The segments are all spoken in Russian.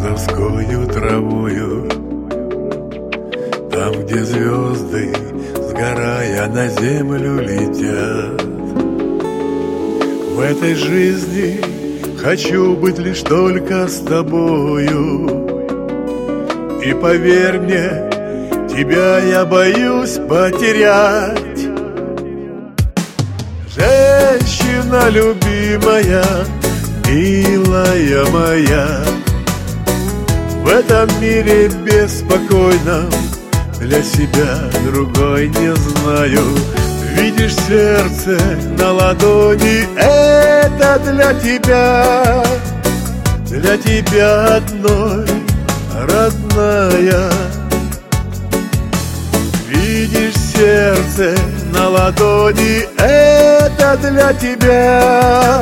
мартовскую травою, там, где звезды, сгорая, на землю летят. В этой жизни хочу быть лишь только с тобою. И поверь мне, тебя я боюсь потерять. Женщина любимая, милая моя, в этом мире беспокойном для себя другой не знаю. Видишь сердце на ладони, это для тебя одной, родная. Видишь сердце на ладони, это для тебя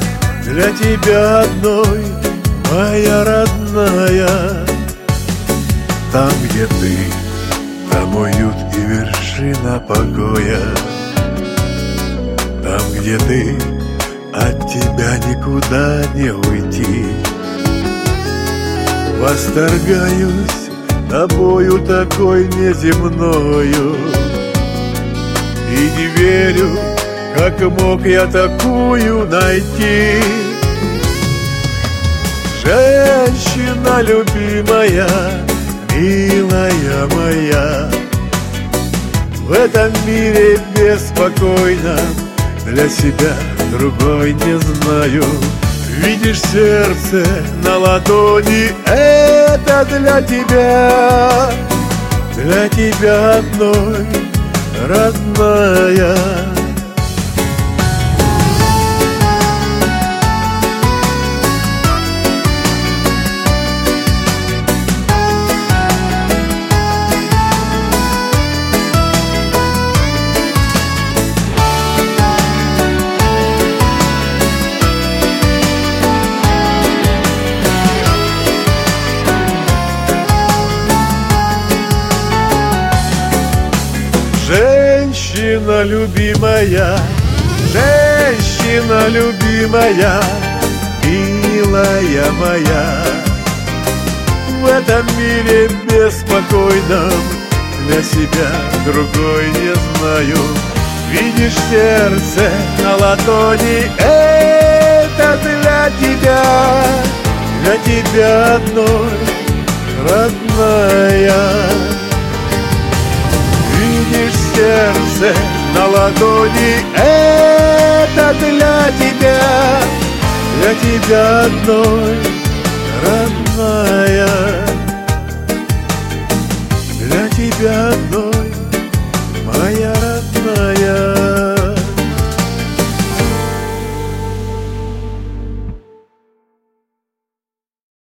одной, моя родная. Там, где ты, там уют и вершина покоя. Там, где ты, от тебя никуда не уйти. Восторгаюсь тобою такой неземною, и не верю, как мог я такую найти. Женщина любимая, милая моя, в этом мире беспокойном для себя другой не знаю. Видишь сердце на ладони, это для тебя одной, родная. Женщина любимая, женщина любимая, милая моя, в этом мире беспокойном для себя другой не знаю. Видишь сердце на ладони, это для тебя одной, родная. Видишь сердце на ладони, это для тебя одной, родная, для тебя одной.